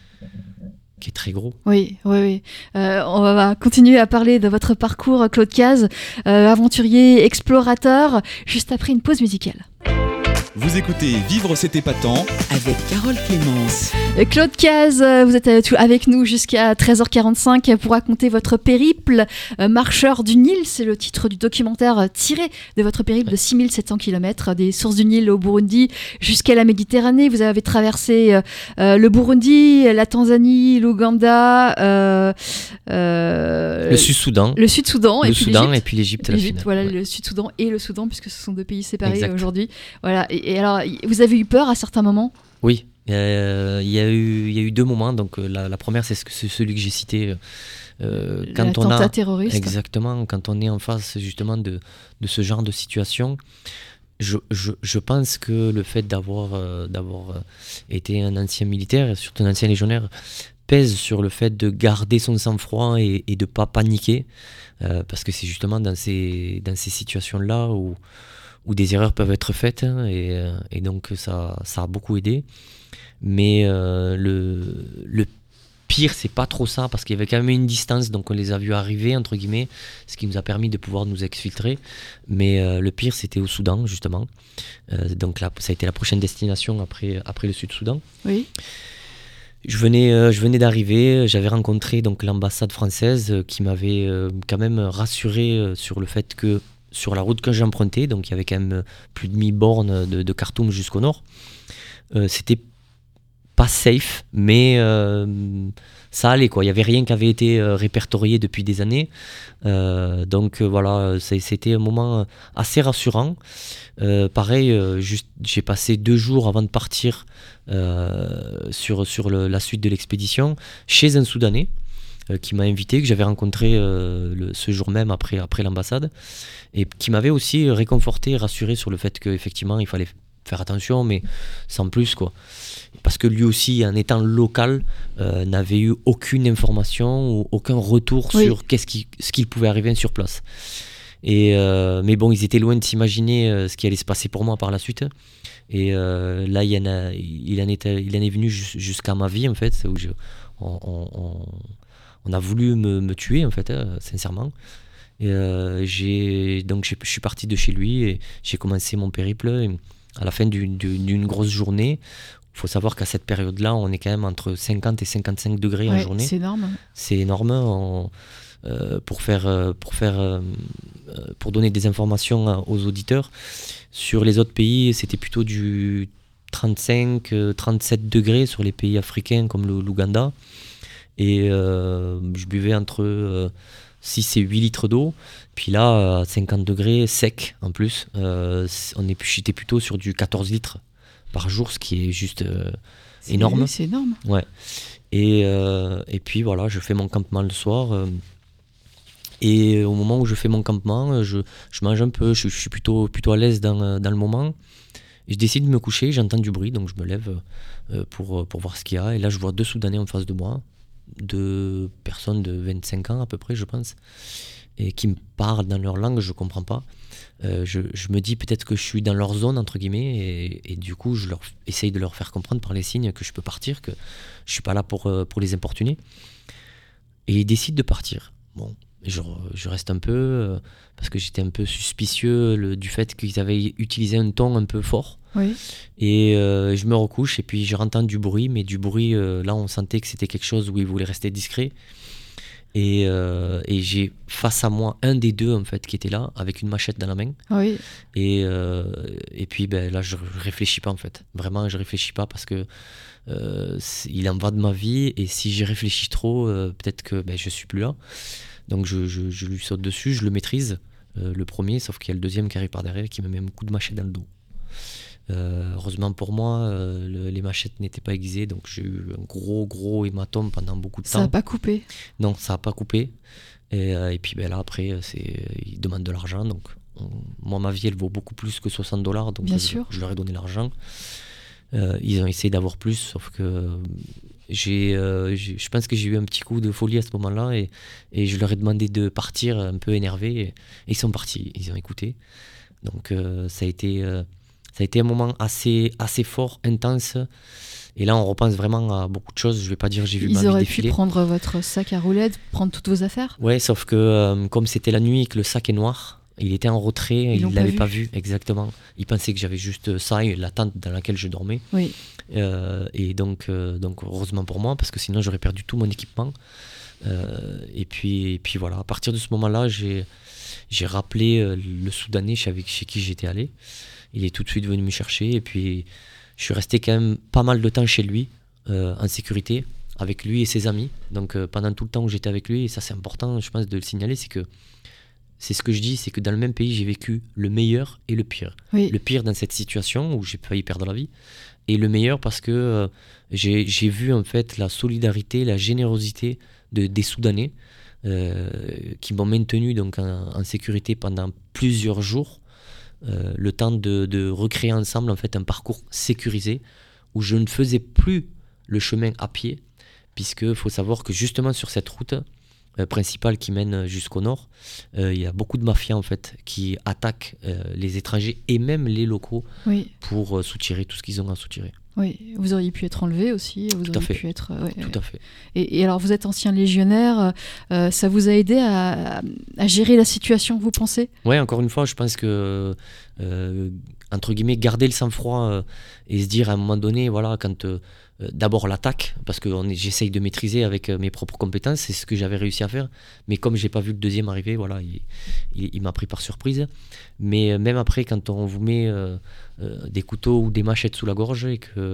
E: qui est très gros.
C: Oui, oui, oui. Euh, on va continuer à parler de votre parcours, Claude Cazes, euh, aventurier, explorateur, juste après une pause musicale.
D: Vous écoutez Vivre c'est épatant
B: avec Carole Clémence.
C: Claude Cazes, vous êtes avec nous jusqu'à treize heures quarante-cinq pour raconter votre périple. Marcheur du Nil, c'est le titre du documentaire tiré de votre périple de six mille sept cents kilomètres des sources du Nil au Burundi jusqu'à la Méditerranée. Vous avez traversé euh, le Burundi, la Tanzanie, l'Ouganda, euh, euh,
E: le Sud-Soudan,
C: le Sud-Soudan,
E: le
C: et puis
E: Soudan
C: l'Égypte.
E: et puis l'Égypte. À la
C: L'Égypte,
E: finale.
C: voilà,
E: ouais.
C: Le Sud-Soudan et le Soudan, puisque ce sont deux pays séparés
E: exact.
C: Aujourd'hui. Voilà. Et, et alors, vous avez eu peur à certains moments ?
E: Oui. Il euh, y, y a eu deux moments. Donc euh, la, la première, c'est, ce, c'est celui que j'ai cité. Euh, quand
C: L'attentat
E: on a,
C: terroriste.
E: Exactement. Quand on est en face justement de, de ce genre de situation, je, je, je pense que le fait d'avoir, euh, d'avoir été un ancien militaire, et surtout un ancien légionnaire, pèse sur le fait de garder son sang-froid et, et de ne pas paniquer. Euh, parce que c'est justement dans ces, dans ces situations-là où, où des erreurs peuvent être faites. Hein, et, et donc ça, ça a beaucoup aidé. Mais euh, le, le pire, c'est pas trop ça, parce qu'il y avait quand même une distance, donc on les a vus arriver, entre guillemets, ce qui nous a permis de pouvoir nous exfiltrer. Mais euh, le pire, c'était au Soudan, justement. Euh, donc là, ça a été la prochaine destination après, après le Sud-Soudan.
C: Oui.
E: Je venais, euh, je venais d'arriver, j'avais rencontré donc, l'ambassade française euh, qui m'avait euh, quand même rassuré euh, sur le fait que sur la route que j'empruntais, donc il y avait quand même plus de mille bornes de, de Khartoum jusqu'au nord, euh, c'était pas safe, mais euh, ça allait quoi. Il n'y avait rien qui avait été euh, répertorié depuis des années. Euh, donc euh, voilà, c'était un moment assez rassurant. Euh, pareil, euh, juste, j'ai passé deux jours avant de partir euh, sur, sur le, la suite de l'expédition chez un Soudanais euh, qui m'a invité, que j'avais rencontré euh, le, ce jour même après, après l'ambassade, et qui m'avait aussi réconforté et rassuré sur le fait qu'effectivement il fallait faire attention, mais sans plus quoi. Parce que lui aussi, en étant local, euh, n'avait eu aucune information ou aucun retour oui. sur qu'est-ce qui, ce qu'il pouvait arriver sur place. Et, euh, mais bon, ils étaient loin de s'imaginer euh, ce qui allait se passer pour moi par la suite. Et euh, là, il, y en a, il, en est, il en est venu jusqu'à ma vie, en fait, où je, on, on, on a voulu me, me tuer, en fait, euh, sincèrement. Et, euh, j'ai, donc, j'ai, je suis parti de chez lui et j'ai commencé mon périple. Et à la fin d'une, d'une grosse journée, il faut savoir qu'à cette période-là, on est quand même entre cinquante et cinquante-cinq degrés
C: ouais,
E: en journée.
C: C'est énorme.
E: C'est énorme. On, euh, pour faire, pour faire, euh, pour donner des informations aux auditeurs, sur les autres pays, c'était plutôt du trente-cinq à trente-sept degrés sur les pays africains comme le, l'Ouganda. Et euh, je buvais entre euh, six et huit litres d'eau. Puis là, à cinquante degrés, sec en plus, euh, on est, j'étais plutôt sur du quatorze litres par jour, ce qui est juste euh,
C: C'est,
E: énorme.
C: oui, c'est énorme.
E: Ouais. Et, euh, et puis voilà, je fais mon campement le soir. Euh, et au moment où je fais mon campement, je, je mange un peu, je, je suis plutôt, plutôt à l'aise dans, dans le moment. Et je décide de me coucher, j'entends du bruit, donc je me lève euh, pour, pour voir ce qu'il y a. Et là, je vois deux Soudanais en face de moi, deux personnes de vingt-cinq ans à peu près, je pense, et qui me parlent dans leur langue, je ne comprends pas. Euh, je, je me dis peut-être que je suis dans leur zone, entre guillemets, et, et du coup, je leur essaye de leur faire comprendre par les signes que je peux partir, que je ne suis pas là pour, pour les importuner. Et ils décident de partir. Bon, je, je reste un peu, euh, parce que j'étais un peu suspicieux le, du fait qu'ils avaient utilisé un ton un peu fort.
C: Oui.
E: Et euh, je me recouche, et puis je entends du bruit, mais du bruit, euh, là, on sentait que c'était quelque chose où ils voulaient rester discrets. Et, euh, et j'ai face à moi un des deux en fait qui était là avec une machette dans la main.
C: Oui.
E: Et, euh, et puis ben, là je réfléchis pas en fait. Vraiment je réfléchis pas parce que euh, il en va de ma vie et si j'y réfléchis trop euh, peut-être que ben, je suis plus là. Donc je, je, je lui saute dessus, je le maîtrise euh, le premier, sauf qu'il y a le deuxième qui arrive par derrière qui me met un coup de machette dans le dos. Euh, heureusement pour moi, euh, le, les machettes n'étaient pas aiguisées, donc j'ai eu un gros gros hématome pendant beaucoup de
C: Ça
E: temps.
C: n'a pas coupé.
E: Non, ça n'a pas coupé. Et, euh, et puis ben là après, c'est, ils demandent de l'argent, donc on, moi ma vie elle vaut beaucoup plus que soixante dollars, donc
C: Bien
E: je,
C: sûr.
E: je leur ai donné l'argent. Euh, ils ont essayé d'avoir plus, sauf que j'ai, euh, j'ai, je pense que j'ai eu un petit coup de folie à ce moment-là et, et je leur ai demandé de partir un peu énervé et, et ils sont partis, ils ont écouté. Donc euh, ça a été euh, Ça a été un moment assez, assez fort, intense. Et là, on repense vraiment à beaucoup de choses. Je ne vais pas dire que j'ai vu
C: Ils
E: ma vie
C: auraient
E: défiler.
C: pu prendre votre sac à roulettes, prendre toutes vos affaires.
E: Ouais, sauf que euh, comme c'était la nuit et que le sac est noir, il était en retrait,
C: Ils
E: il
C: l'ont
E: ne
C: pas
E: l'avait
C: vu.
E: pas vu, exactement. Il pensait que j'avais juste ça et la tente dans laquelle je dormais.
C: Oui.
E: Euh, et donc, euh, donc, heureusement pour moi, parce que sinon j'aurais perdu tout mon équipement. Euh, et, puis, et puis voilà, à partir de ce moment-là, j'ai, j'ai rappelé euh, le Soudanais chez, avec, chez qui j'étais allé. Il est tout de suite venu me chercher et puis je suis resté quand même pas mal de temps chez lui, euh, en sécurité, avec lui et ses amis. Donc euh, pendant tout le temps où j'étais avec lui, et ça c'est important je pense de le signaler, c'est que c'est ce que je dis, c'est que dans le même pays j'ai vécu le meilleur et le pire.
C: Oui.
E: Le pire dans cette situation où j'ai failli perdre la vie, et le meilleur parce que euh, j'ai, j'ai vu en fait la solidarité, la générosité de, des Soudanais euh, qui m'ont maintenu donc en, en sécurité pendant plusieurs jours. Euh, le temps de, de recréer ensemble en fait un parcours sécurisé où je ne faisais plus le chemin à pied, puisque faut savoir que justement sur cette route euh, principale qui mène jusqu'au nord, euh, il y a beaucoup de mafias en fait qui attaquent euh, les étrangers et même les locaux
C: Oui.
E: pour euh, soutirer tout ce qu'ils ont à soutirer.
C: Oui. Vous auriez pu être enlevé aussi. Vous
E: Tout à
C: auriez
E: fait.
C: pu être. euh, ouais,
E: Tout
C: ouais.
E: à fait.
C: Et, et alors, vous êtes ancien légionnaire. euh, ça vous a aidé à, à gérer la situation, vous pensez ?
E: Ouais, encore une fois, je pense que euh, entre guillemets, garder le sang-froid euh, et se dire à un moment donné, voilà, quand euh, d'abord l'attaque, parce que on est, j'essaye de maîtriser avec euh, mes propres compétences, c'est ce que j'avais réussi à faire. Mais comme j'ai pas vu le deuxième arriver, voilà, il, il, il m'a pris par surprise. Mais euh, même après, quand on vous met euh, euh, des couteaux ou des machettes sous la gorge et que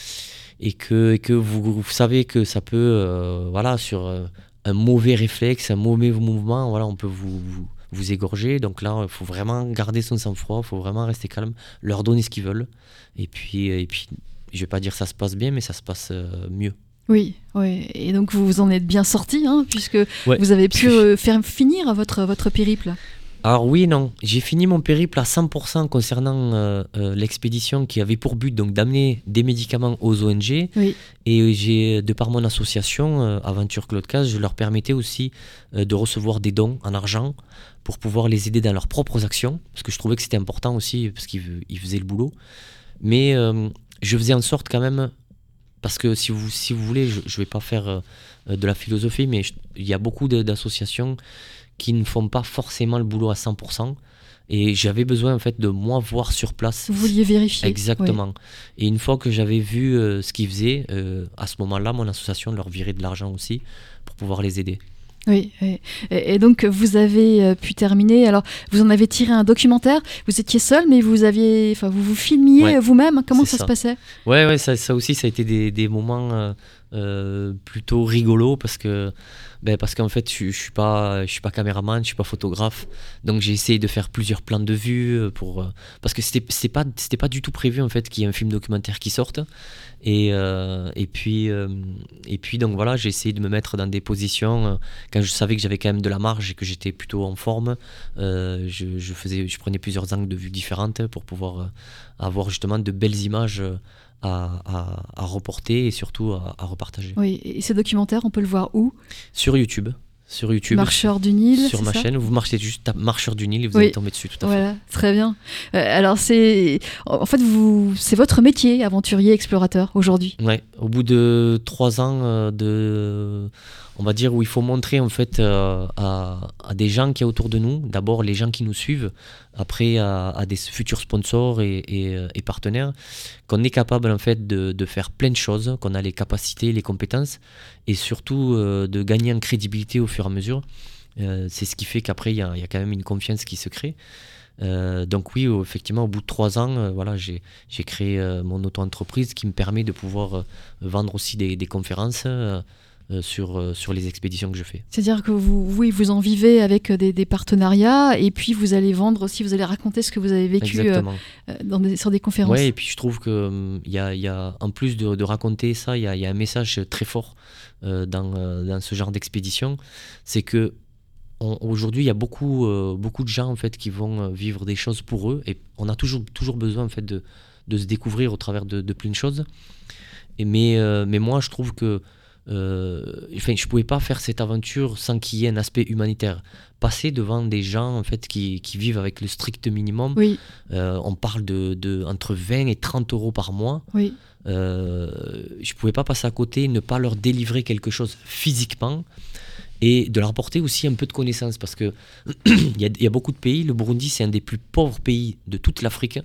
E: et que, et que vous, vous savez que ça peut, euh, voilà, sur euh, un mauvais réflexe, un mauvais mouvement, voilà, on peut vous, vous, vous égorger. Donc là, il faut vraiment garder son sang-froid, il faut vraiment rester calme, leur donner ce qu'ils veulent. Et puis, et puis, je vais pas dire ça se passe bien, mais ça se passe euh, mieux.
C: Oui, oui. Et donc vous vous en êtes bien sorti, hein, puisque
E: Ouais,
C: vous avez pu
E: parce que-
C: euh, faire finir votre, votre périple.
E: Alors oui, non, j'ai fini mon périple à cent pour cent concernant euh, euh, l'expédition qui avait pour but donc d'amener des médicaments aux O N G.
C: Oui.
E: Et j'ai, de par mon association euh, Aventure Claude Cazes, je leur permettais aussi euh, de recevoir des dons en argent pour pouvoir les aider dans leurs propres actions, parce que je trouvais que c'était important aussi, parce qu'ils ils faisaient le boulot. Mais euh, je faisais en sorte quand même, parce que si vous, si vous voulez, je ne vais pas faire euh, de la philosophie, mais je- il y a beaucoup de- d'associations qui ne font pas forcément le boulot à cent pour cent. Et j'avais besoin en fait de moi voir sur place.
C: Vous vouliez vérifier.
E: Exactement. Et une fois que j'avais vu euh, ce qu'ils faisaient, euh, à ce moment-là, mon association leur virait de l'argent aussi pour pouvoir les aider.
C: Oui, oui. Et, et donc vous avez euh, pu terminer. Alors vous en avez tiré un documentaire. Vous étiez seul, mais vous aviez, enfin vous vous filmiez
E: Ouais,
C: vous-même. Comment
E: c'est
C: ça,
E: ça.
C: se passait?
E: Ouais, ouais, ça, ça aussi, ça a été des, des moments euh, euh, plutôt rigolos parce que, ben, parce qu'en fait, je, je suis pas, je suis pas caméraman, je suis pas photographe, donc j'ai essayé de faire plusieurs plans de vue pour, euh, parce que c'était, c'était pas, c'était pas du tout prévu en fait qu'il y ait un film documentaire qui sorte. Et, euh, et puis, euh, et puis donc voilà, j'ai essayé de me mettre dans des positions euh, quand je savais que j'avais quand même de la marge et que j'étais plutôt en forme. Euh, je, je faisais, je prenais plusieurs angles de vue différentes pour pouvoir euh, avoir justement de belles images euh, à, à, à reporter et surtout à, à repartager.
C: Oui, et ces documentaires, on peut le voir où?
E: Sur YouTube. Sur YouTube.
C: Marcheurs du Nil.
E: Sur
C: c'est
E: ma
C: ça
E: chaîne, vous marchez juste à Marcheurs du Nil et vous
C: Oui.
E: allez tomber dessus, tout à fait.
C: Voilà, très bien. Euh, alors c'est, en fait, vous, c'est votre métier, aventurier, explorateur, aujourd'hui.
E: Ouais, au bout de trois ans euh, de, on va dire où il faut montrer en fait euh, à, à des gens qui sont autour de nous, d'abord les gens qui nous suivent, après à, à des futurs sponsors et, et, et partenaires, qu'on est capable en fait de, de faire plein de choses, qu'on a les capacités, les compétences, et surtout euh, de gagner en crédibilité au fur et à mesure. Euh, c'est ce qui fait qu'après il y a, il y a quand même une confiance qui se crée. Euh, donc oui, au- effectivement, au bout de trois ans, euh, voilà, j'ai, j'ai créé euh, mon auto-entreprise qui me permet de pouvoir euh, vendre aussi des, des conférences euh, euh, sur, euh, sur les expéditions que je fais.
C: C'est-à-dire que vous, oui, vous en vivez avec des, des partenariats, et puis vous allez vendre aussi, vous allez raconter ce que vous avez vécu euh,
E: Exactement.
C: euh, dans des, sur des conférences.
E: Ouais, et puis je trouve que hum, il y a, il y a, en plus de, de raconter ça, il y a, il y a un message très fort euh, dans, euh, dans ce genre d'expédition, c'est que on- aujourd'hui il y a beaucoup, euh, beaucoup de gens en fait qui vont euh, vivre des choses pour eux, et on a toujours, toujours besoin en fait de, de se découvrir au travers de, de plein de choses. Et mais, euh, mais moi je trouve que euh, enfin, je pouvais pas faire cette aventure sans qu'il y ait un aspect humanitaire. Passer devant des gens en fait qui, qui vivent avec le strict minimum,
C: Oui,
E: euh, on parle de, de entre vingt et trente euros par mois.
C: oui.
E: Euh, je pouvais pas passer à côté, ne pas leur délivrer quelque chose physiquement et de leur apporter aussi un peu de connaissances parce que il y, a- il y a beaucoup de pays. Le Burundi, c'est un des plus pauvres pays de toute l'Afrique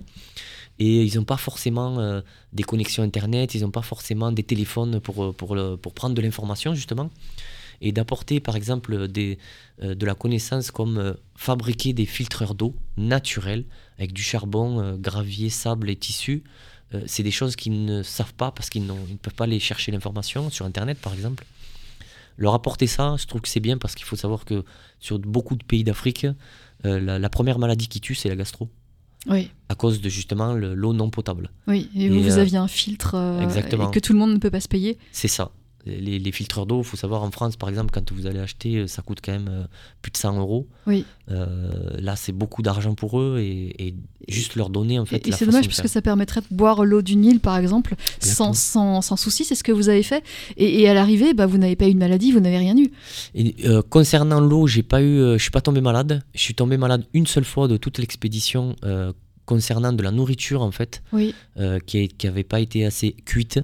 E: et ils n'ont pas forcément euh, des connexions internet, ils n'ont pas forcément des téléphones pour, pour, le- pour prendre de l'information justement et d'apporter par exemple des, euh, de la connaissance comme euh, fabriquer des filtreurs d'eau naturels avec du charbon, euh, gravier, sable et tissu. Euh, c'est des choses qu'ils ne savent pas parce qu'ils n'ont- ils ne peuvent pas aller chercher l'information sur internet par exemple. Leur apporter ça, je trouve que c'est bien parce qu'il faut savoir que sur beaucoup de pays d'Afrique, euh, la, la première maladie qui tue, c'est la gastro,
C: Oui,
E: à cause de justement le- l'eau non potable.
C: oui. Et,
E: Et,
C: vous, vous
E: euh,
C: aviez un filtre euh,
E: exactement.
C: et que tout le monde ne peut pas se payer.
E: C'est ça. Les, les filtreurs d'eau, il faut savoir en France, par exemple, quand vous allez acheter, euh, ça coûte quand même euh, plus de cent euros.
C: Oui.
E: Euh, là, c'est beaucoup d'argent pour eux et, et juste leur donner en fait.
C: Et, et
E: la
C: c'est
E: façon
C: dommage
E: de
C: parce
E: faire.
C: que ça permettrait de boire l'eau du Nil, par exemple,
E: Exactement.
C: sans, sans, sans souci. C'est ce que vous avez fait. Et, et à l'arrivée, bah, vous n'avez pas eu de maladie, vous n'avez rien eu.
E: Et, euh, concernant l'eau, j'ai pas eu, euh, je suis pas tombé malade. Je suis tombé malade une seule fois de toute l'expédition euh, concernant de la nourriture en fait,
C: Oui,
E: euh, qui, qui avait pas été assez cuite.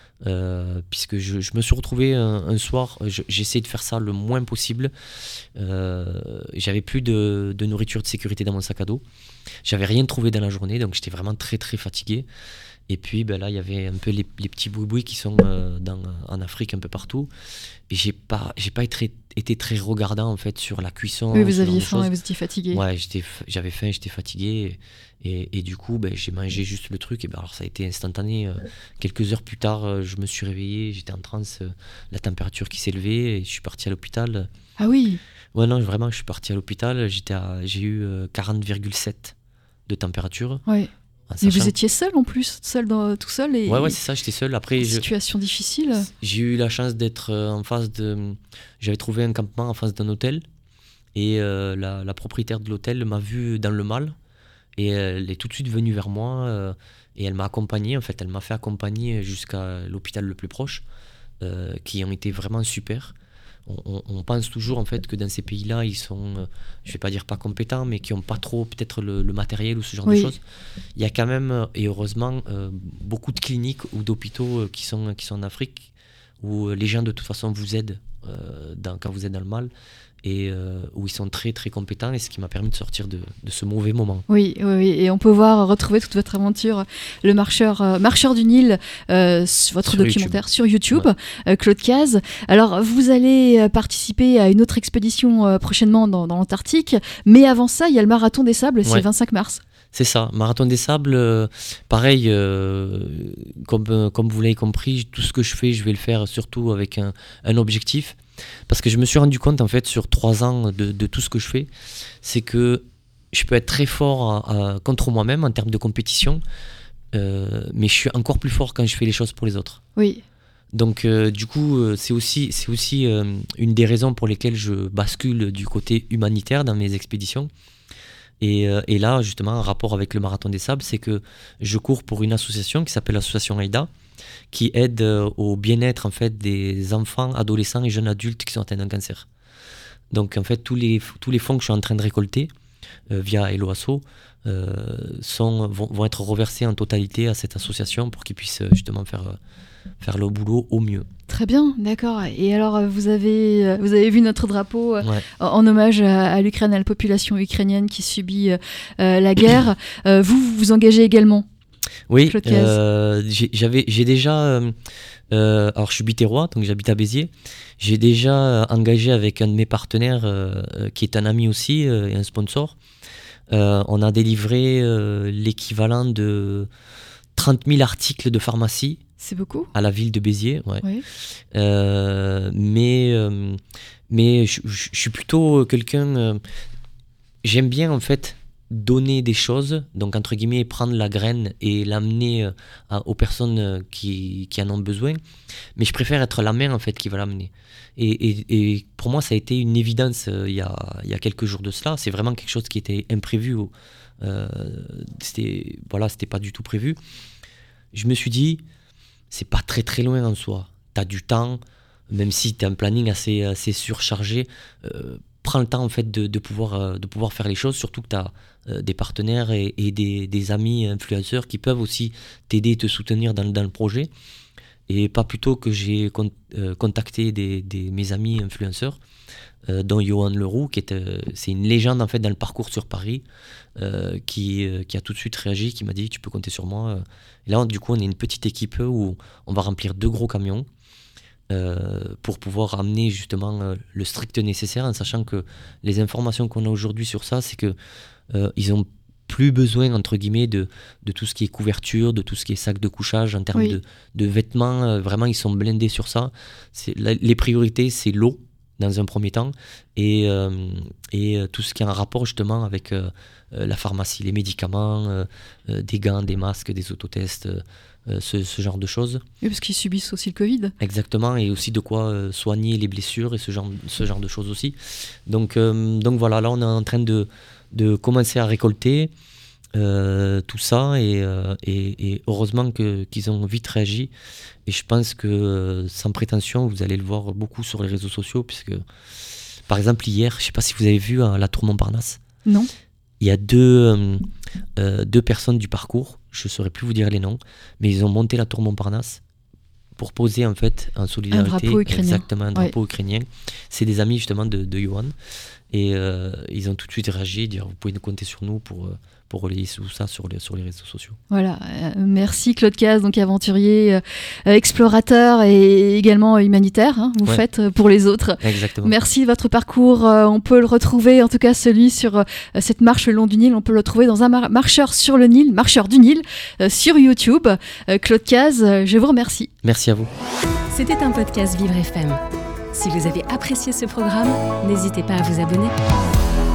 E: Euh, puisque je, je me suis retrouvé un, un soir, je- j'essaie de faire ça le moins possible. Euh, j'avais plus de, de nourriture de sécurité dans mon sac à dos. J'avais rien trouvé dans la journée, donc j'étais vraiment très très fatigué. Et puis ben là, il y avait un peu les, les petits boui-boui qui sont euh, dans, en Afrique un peu partout. Et j'ai pas, j'ai pas été, été très regardant en fait sur la cuisson.
C: oui, vous
E: ce genre
C: aviez
E: de
C: faim
E: choses.
C: et vous étiez fatigué.
E: Ouais, j'étais, f- j'avais faim, j'étais fatigué. Et, et du coup, ben, j'ai mangé juste le truc. Et ben, alors, ça a été instantané. euh, quelques heures plus tard, euh, je me suis réveillé, j'étais en transe, euh, la température qui s'élevait. Et je suis parti à l'hôpital.
C: Ah oui,
E: Ouais, non, vraiment, je suis parti à l'hôpital. J'étais à- j'ai eu euh, quarante virgule sept de température.
C: ouais.
E: en
C: Mais
E: sachant-
C: vous étiez seul en plus, seul dans, tout seul et
E: Ouais, ouais, c'est ça, j'étais seul. Après, je-
C: situation difficile.
E: j'ai eu la chance d'être euh, en face de. J'avais trouvé un campement en face d'un hôtel. Et euh, la, la propriétaire de l'hôtel m'a vu dans le mal. Et elle est tout de suite venue vers moi. euh, et elle m'a accompagné. En fait, elle m'a fait accompagner jusqu'à l'hôpital le plus proche. euh, qui ont été vraiment super. On, on- on pense toujours en fait que dans ces pays-là, ils sont, euh, je vais pas dire pas compétents, mais qui n'ont pas trop peut-être le, le matériel ou ce genre
C: Oui.
E: de choses. Il y a quand même, euh, et heureusement, euh, beaucoup de cliniques ou d'hôpitaux euh, qui sont, qui sont en Afrique, où euh, les gens de toute façon vous aident euh, dans- quand vous êtes dans le mal. et euh, où ils sont très très compétents, et ce qui m'a permis de sortir de, de ce mauvais moment.
C: Oui, oui, oui, et on peut voir, retrouver toute votre aventure, le marcheur, euh, marcheur du Nil, euh, votre
E: Sur
C: documentaire
E: YouTube.
C: sur YouTube,
E: Ouais.
C: euh, Claude Cazes. Alors, vous allez euh, participer à une autre expédition euh, prochainement dans, dans l'Antarctique, mais avant ça, il y a le Marathon des Sables, c'est
E: Ouais.
C: le vingt-cinq mars.
E: C'est ça, Marathon des Sables, euh, pareil, euh, comme, euh, comme vous l'avez compris, tout ce que je fais, je vais le faire surtout avec un, un objectif. Parce que je me suis rendu compte, en fait, sur trois ans de, de tout ce que je fais, c'est que je peux être très fort à- à- contre moi-même en termes de compétition, euh, mais je suis encore plus fort quand je fais les choses pour les autres.
C: Oui,
E: Donc, euh, du coup, euh, c'est aussi, c'est aussi euh, une des raisons pour lesquelles je bascule du côté humanitaire dans mes expéditions. Et, euh, et là, justement, en rapport avec le Marathon des Sables, c'est que je cours pour une association qui s'appelle l'association AIDA, qui aide euh, au bien-être en fait, des enfants, adolescents et jeunes adultes qui sont atteints d'un cancer. Donc, en fait, tous les, tous les fonds que je suis en train de récolter euh, via Hello Asso euh, sont, vont, vont être reversés en totalité à cette association pour qu'ils puissent euh, justement faire, euh, faire le boulot au mieux.
C: très bien, d'accord. Et alors, euh, vous avez, euh, vous avez vu notre drapeau euh,
E: Ouais.
C: en hommage à, à l'Ukraine, à la population ukrainienne qui subit euh, euh, la guerre. Euh, vous, vous vous engagez également.
E: Oui,
C: Claude Cazes.
E: euh, j'ai, j'avais, j'ai déjà. euh, euh, alors, je suis bitérois, donc j'habite à Béziers. J'ai déjà euh, engagé avec un de mes partenaires, euh, euh, qui est un ami aussi euh, et un sponsor. Euh, on a délivré euh, l'équivalent de trente mille articles de pharmacie
C: C'est beaucoup.
E: à la ville de Béziers. Ouais.
C: Oui.
E: Euh, mais euh, mais je, je- je suis plutôt quelqu'un. euh, j'aime bien en fait donner des choses, donc entre guillemets prendre la graine et l'amener euh, à- aux personnes euh, qui, qui en ont besoin. Mais je préfère être la main en fait qui va l'amener. Et, et- et pour moi, ça a été une évidence euh, il y a, il y a quelques jours de cela. C'est vraiment quelque chose qui était imprévu. Euh, c'était voilà, c'était pas du tout prévu. Je me suis dit, c'est pas très très loin en soi. Tu as du temps, même si tu as un planning assez, assez surchargé, euh, prends le temps en fait de, de, pouvoir, euh, de pouvoir faire les choses, surtout que tu as euh, des partenaires et, et des, des amis influenceurs qui peuvent aussi t'aider et te soutenir dans, dans le projet. Et pas plus tôt que j'ai con- euh, contacté des, des, mes amis influenceurs, euh, dont Johan Leroux, qui est, euh, c'est une légende en fait dans le parcours sur Paris, euh, qui, euh, qui a tout de suite réagi, qui m'a dit tu peux compter sur moi. Et là, du coup, on est une petite équipe où on va remplir deux gros camions euh, pour pouvoir amener justement euh, le strict nécessaire, en sachant que les informations qu'on a aujourd'hui sur ça, c'est que euh, ils ont plus besoin entre guillemets de, de tout ce qui est couverture, de tout ce qui est sac de couchage en termes
C: Oui.
E: de, de vêtements. Euh, vraiment, ils sont blindés sur ça. C'est, la- les priorités, c'est l'eau dans un premier temps et, euh, et euh, tout ce qui est en rapport justement avec euh, euh, la pharmacie, les médicaments, euh, euh, des gants, des masques, des autotests, euh, euh, ce, ce genre de choses.
C: Oui, parce qu'ils subissent aussi le Covid.
E: Exactement, et aussi de quoi euh, soigner les blessures et ce genre, ce genre de choses aussi. Donc, euh, donc voilà, là on est en train de, de commencer à récolter euh, tout ça et, euh, et, et heureusement que, qu'ils ont vite réagi. Et je pense que euh, sans prétention, vous allez le voir beaucoup sur les réseaux sociaux, puisque par exemple hier, je ne sais pas si vous avez vu à la Tour Montparnasse,
C: Non.
E: il y a deux, euh, euh, deux personnes du parcours, je ne saurais plus vous dire les noms, mais ils ont monté la Tour Montparnasse pour poser en fait en solidarité.
C: drapeau ukrainien.
E: Exactement, un drapeau ukrainien. C'est des amis justement de, de Johan. Et euh, ils ont tout de suite réagi, dire vous pouvez nous compter sur nous pour, euh, pour relayer tout ça sur les, sur les réseaux sociaux.
C: Voilà, euh, merci Claude Cazes, donc aventurier, euh, explorateur et également humanitaire, hein, vous
E: Ouais.
C: faites euh, pour les autres.
E: Exactement.
C: Merci de votre parcours, euh, on peut le retrouver, en tout cas celui sur euh, cette marche le long du Nil, on peut le trouver dans un mar- marcheur sur le Nil, marcheur du Nil, euh, sur YouTube. Euh, Claude Cazes, euh, je vous remercie.
E: Merci à vous.
A: C'était un podcast Vivre F M. Si vous avez apprécié ce programme, n'hésitez pas à vous abonner.